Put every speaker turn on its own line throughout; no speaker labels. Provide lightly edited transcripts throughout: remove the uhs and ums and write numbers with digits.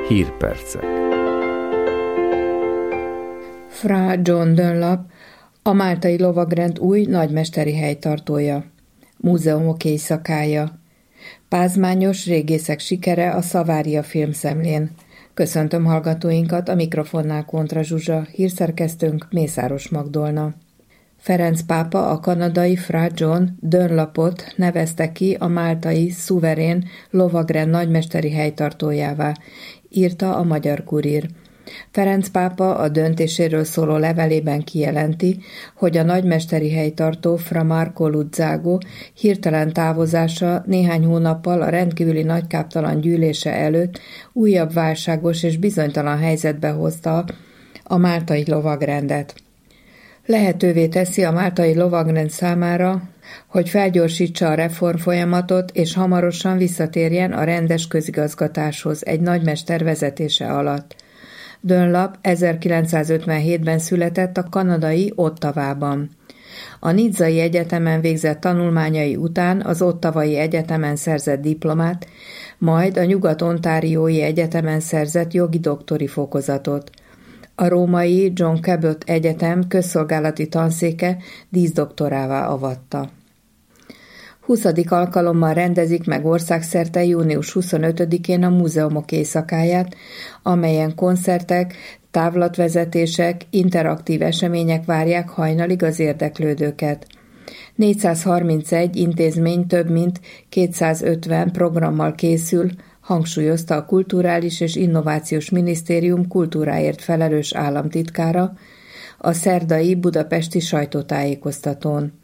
Hírpercek.
Fra John Dunlop, a máltai lovagrend új nagymesteri helytartója. Múzeumok éjszakája. Pázmányos régészek sikere a Savaria filmszemlén. Köszöntöm hallgatóinkat, a mikrofonnál Kontra Zsuzsa, hírszerkesztőnk Mészáros Magdolna. Ferenc pápa a kanadai Fra John Dunlopot nevezte ki a máltai szuverén lovagrend nagymesteri helytartójává, írta a Magyar Kurír. Ferenc pápa a döntéséről szóló levelében kijelenti, hogy a nagymesteri helytartó Fra Marco Luzzago hirtelen távozása néhány hónappal a rendkívüli nagykáptalan gyűlése előtt újabb válságos és bizonytalan helyzetbe hozta a máltai lovagrendet. Lehetővé teszi a máltai lovagrend számára, hogy felgyorsítsa a reformfolyamatot és hamarosan visszatérjen a rendes közigazgatáshoz egy nagymester vezetése alatt. Dunlop 1957-ben született a kanadai Ottawában. A Nizzai Egyetemen végzett tanulmányai után az Ottawai Egyetemen szerzett diplomát, majd a Nyugat-Ontáriói Egyetemen szerzett jogi doktori fokozatot. A római John Cabot Egyetem közszolgálati tanszéke díszdoktorává avatta. 20. alkalommal rendezik meg országszerte június 25-én a múzeumok éjszakáját, amelyen koncertek, távlatvezetések, interaktív események várják hajnalig az érdeklődőket. 431 intézmény több mint 250 programmal készül, hangsúlyozta a Kulturális és Innovációs Minisztérium kultúráért felelős államtitkára a szerdai budapesti sajtótájékoztatón.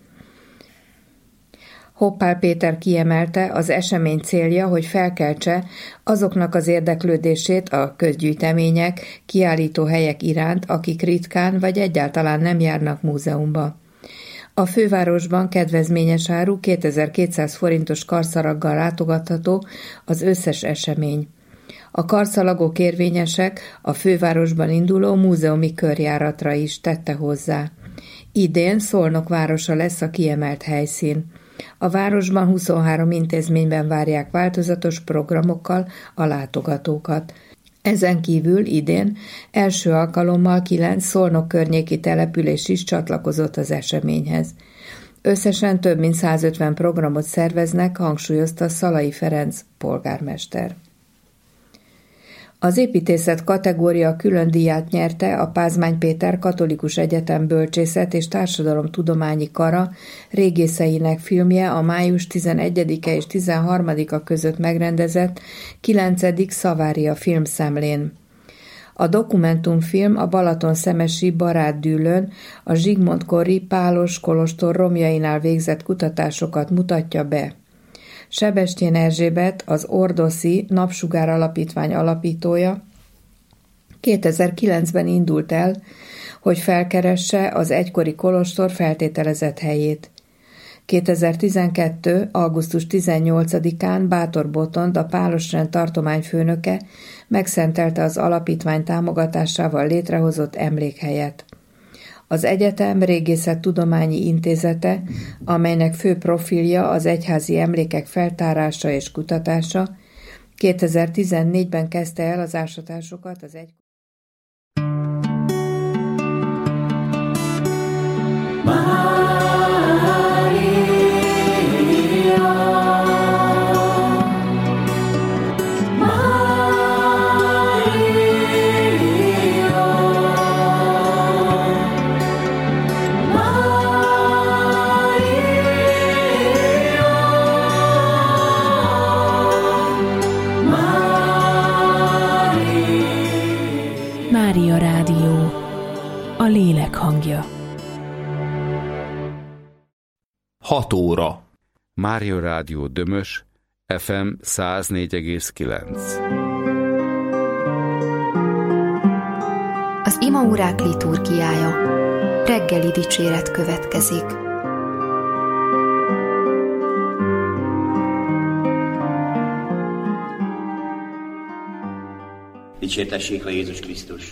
Hoppál Péter kiemelte, az esemény célja, hogy felkeltse azoknak az érdeklődését a közgyűjtemények, kiállítóhelyek iránt, akik ritkán vagy egyáltalán nem járnak múzeumba. A fővárosban kedvezményes áru 2200 forintos karszalaggal látogatható az összes esemény. A karszalagok érvényesek a fővárosban induló múzeumi körjáratra is, tette hozzá. Idén Szolnok városa lesz a kiemelt helyszín. A városban 23 intézményben várják változatos programokkal a látogatókat. Ezen kívül idén első alkalommal 9 Szolnok környéki település is csatlakozott az eseményhez. Összesen több mint 150 programot szerveznek, hangsúlyozta Szalai Ferenc polgármester. Az építészet kategória külön díját nyerte a Pázmány Péter Katolikus Egyetem Bölcsészet és Társadalomtudományi Kara régészeinek filmje a május 11-e és 13-a között megrendezett 9. Savaria filmszemlén. A dokumentumfilm a Balatonszemesi Barátdűlőn a Zsigmond-kori Pálos kolostor romjainál végzett kutatásokat mutatja be. Sebestyén Erzsébet, az Ordoszi Napsugár Alapítvány alapítója 2009-ben indult el, hogy felkeresse az egykori kolostor feltételezett helyét. 2012. augusztus 18-án Bátor Botond, a Pálosrend tartományfőnöke megszentelte az alapítvány támogatásával létrehozott emlékhelyet. Az egyetem régészettudományi intézete, amelynek fő profilja az egyházi emlékek feltárása és kutatása, 2014-ben kezdte el az ásatásokat az
Mária Rádió, a lélek hangja.
6 óra. Mária Rádió Dömös, FM 104,9.
Az imaórák liturgiája. Reggeli dicséret következik.
Dicsértessék le Jézus Krisztus!